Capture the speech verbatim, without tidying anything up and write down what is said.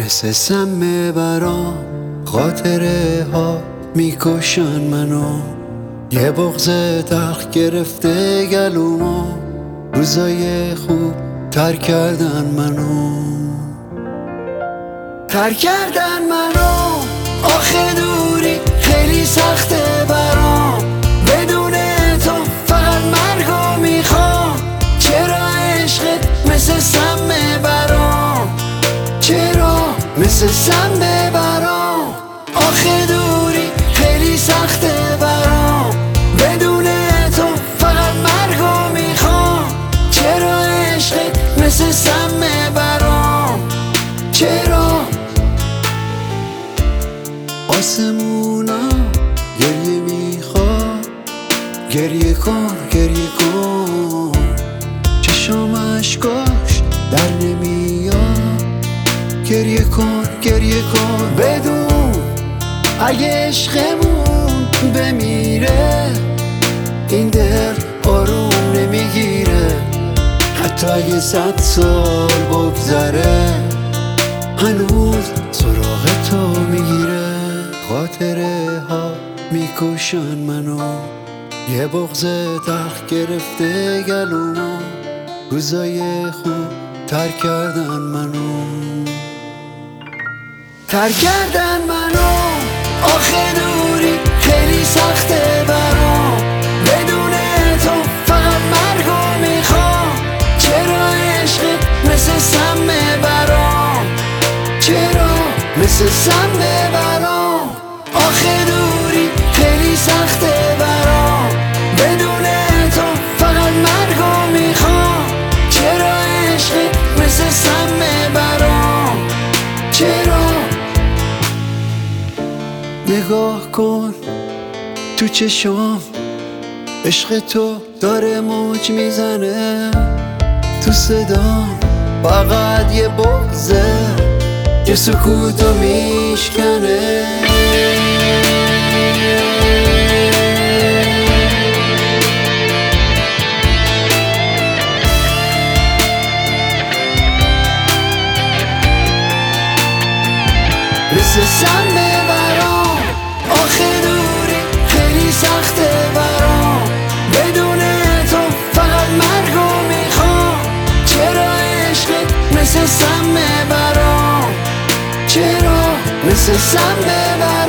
مثل سم برام خاطره ها میکشن منو، یه بغض تلخ گرفته گلومو، روزای خوب تر کردن منو تر کردن منو. آخه دوری خیلی سخته برام، بدون تو فقط مرگو میخوام. چرا عشقت مثل سم برام، چرا مثل سم برام. آخه دوری خیلی سخته برام، بدون تو فقط مرگو میخوام. چرا عشقت مثل سم برام، چرا. آسمونا گریه میخواد، گریه کن گریه کن. چشام اشکاش در نمیاد، گریه کن گریه کن. بدون اگه عشقمون بمیره، این دل آروم نمیگیره. حتی اگه صد سال بگذره، هنوز سراغ تو میگیره. خاطره ها میکشن منو، یه بغض تلخ گرفته گلومو، روزای خوب تر کردن منو تر کردن منو. آخه دوری خیلی سخته برام، بدون تو فقط مرگو میخوام. چرا عشقت مثل سم برام، چرا مثل سم برام. آخه دوری خیلی سخته برام، بدون تو فقط مرگو میخوام. چرا عشقت مثل سم برام، چرا. نگاه کن تو چشام، عشق تو داره موج میزنه. تو صدام فقط یه بغضه که سکوتو میشکنه. مثل سم برام، آخه دوری خیلی سخته برام، بدون تو فقط مرگو میخوام. چرا عشقت مثل سم برام، چرا مثل سم برام.